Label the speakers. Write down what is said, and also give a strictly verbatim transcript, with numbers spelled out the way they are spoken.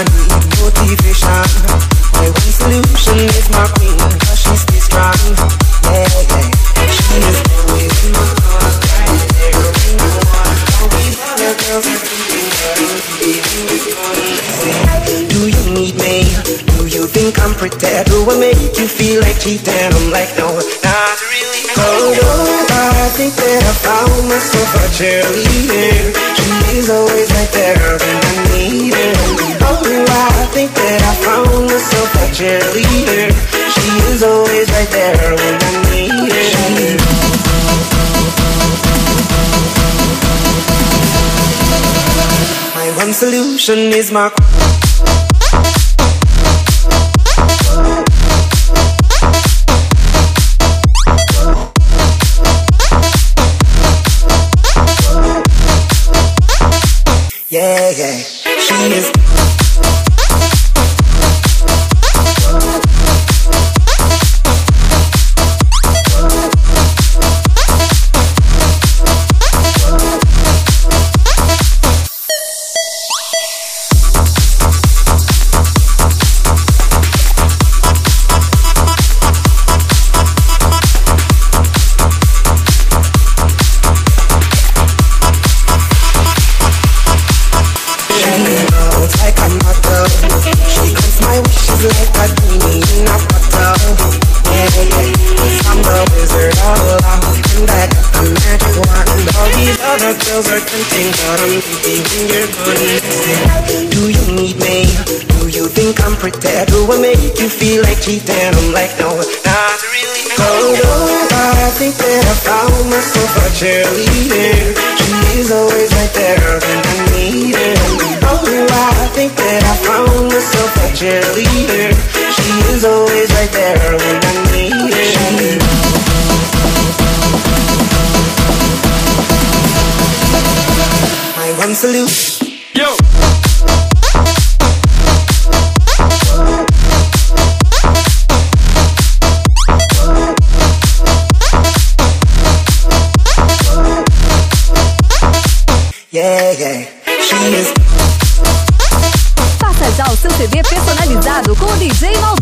Speaker 1: need motivation. My one solution is my queen, cause she stays strong. Yeah, yeah. She is always in my corner, right there when you want. All these other girls are thinking, but I'm leaving this corner. Say, do you need me? Do you think I'm pretty? Do I make you feel like cheating? I'm like, no, not really. Oh no, I think that I found myself a cheerleader. She is always right there when I need her. Oh, I think that I found myself a cheerleader. She is always right there when I need her. My one solution is my yeah, yeah, she is. Do you need me? Do you think I'm pretty? Do I make you feel like cheating? I'm like, no, not really. Oh no, I think that I found myself a cheerleader. She is always right there when I need her. Oh, I think that I found myself a cheerleader. She is always right there when I need her. My one solution. Yo! Yeah, yeah, she is.
Speaker 2: Faça já o seu C D personalizado com o D J Malvado.